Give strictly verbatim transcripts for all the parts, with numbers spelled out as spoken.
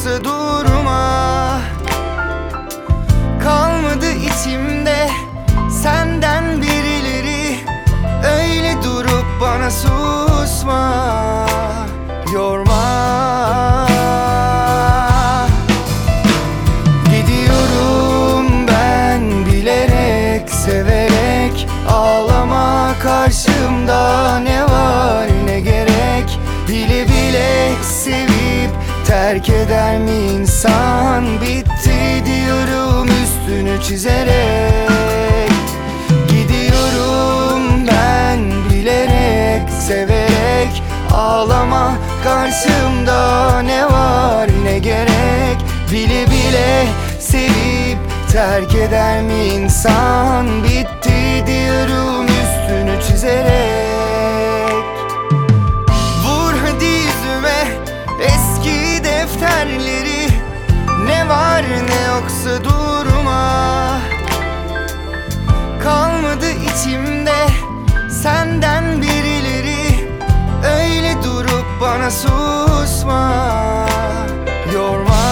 yoksa durma. Kalmadı içimde senden birileri, öyle durup bana susma, yorma. Gidiyorum ben bilerek, severek, ağlama karşımda ne var ne gerek. Bile bile sevip terk eder mi insan? Bitti diyorum üstünü çizerek. Gidiyorum ben bilerek, severek, ağlama karşımda ne var ne gerek. Bile bile sevip terk eder mi insan? Bitti diyorum üstünü çizerek. Vur hadi yüzüme eski defterleri, ne var ne yoksa durma. Kalmadı içimde senden birileri, öyle durup bana susma, yorma.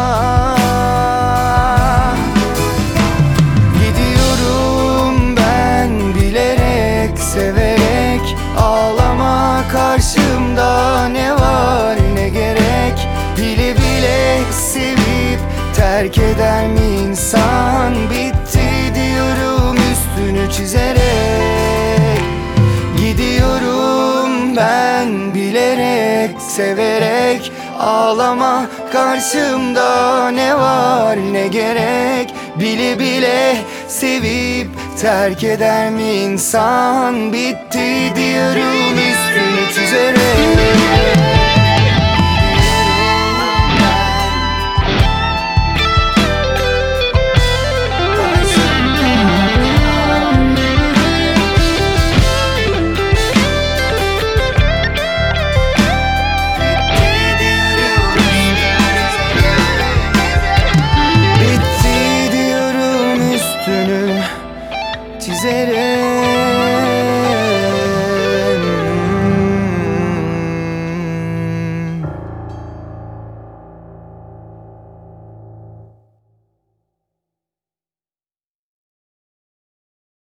Gidiyorum ben bilerek, severek, ağlama karşımda ne var ne gerek. Bile bile sevip terk eder mi insan? Bitti diyorum üstünü çizerek. Gidiyorum ben bilerek, severek, ağlama karşımda ne var ne gerek. Bile bile sevip terk eder mi insan? Bitti diyorum üstünü çizerek. Çizerek.